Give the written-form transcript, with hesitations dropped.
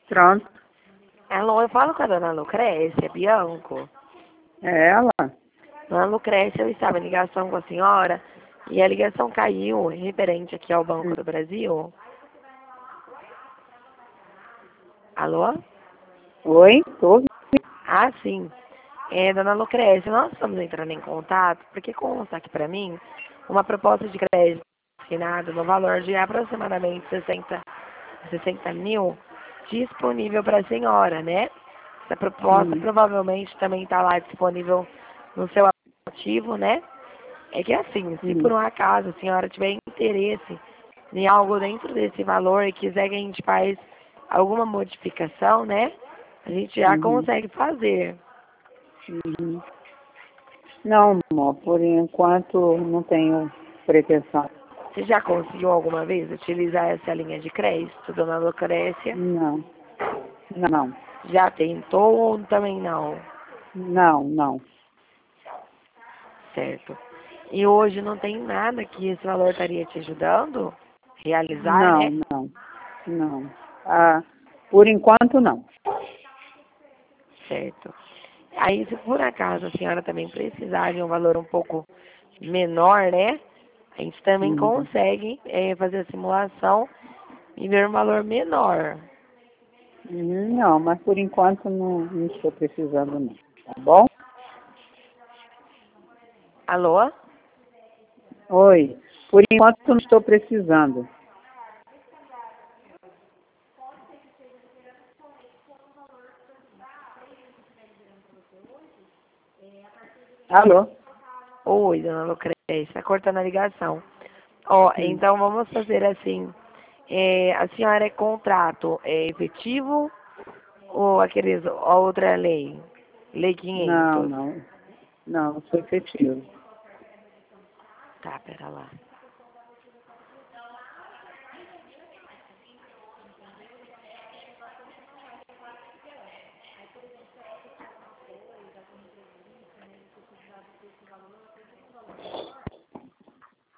Pronto. Alô, eu falo com a dona Lucrécia Bianco. É ela? Dona Lucrécia, eu estava em ligação com a senhora e a ligação caiu referente aqui ao Banco do Brasil. Alô? Oi? Tô ouvindo. Ah, sim. Dona Lucrécia, nós estamos entrando em contato porque consta aqui para mim uma proposta de crédito assinada no valor de aproximadamente 60 mil disponível para a senhora, né? Essa proposta Hum, provavelmente também está lá disponível no seu aplicativo, né? É que assim, se por hum, um acaso a senhora tiver interesse em algo dentro desse valor e quiser que a gente faz alguma modificação, né? A gente já uhum, consegue fazer. uhum. Não, amor, por enquanto não tenho pretensão. Você já conseguiu alguma vez utilizar essa linha de crédito, dona Lucrécia? Não, não, Já tentou ou também não? não. Certo. E hoje não tem nada que esse valor estaria te ajudando? Realizar, Não, né? não, não. Ah, por enquanto não. Certo. Aí, se por acaso a senhora também precisar de um valor um pouco menor, né? A gente também Uhum. consegue fazer a simulação e ver um valor menor. Não, mas por enquanto não estou precisando não. Tá bom? Alô? Oi. Por enquanto não estou precisando. Alô? Oi, dona Lucrécia, está cortando a ligação. Ó, Hum. então vamos fazer assim. A senhora é contrato efetivo ou a outra lei? Lei Não, 500? não. Não, sou efetivo. Tá, pera lá.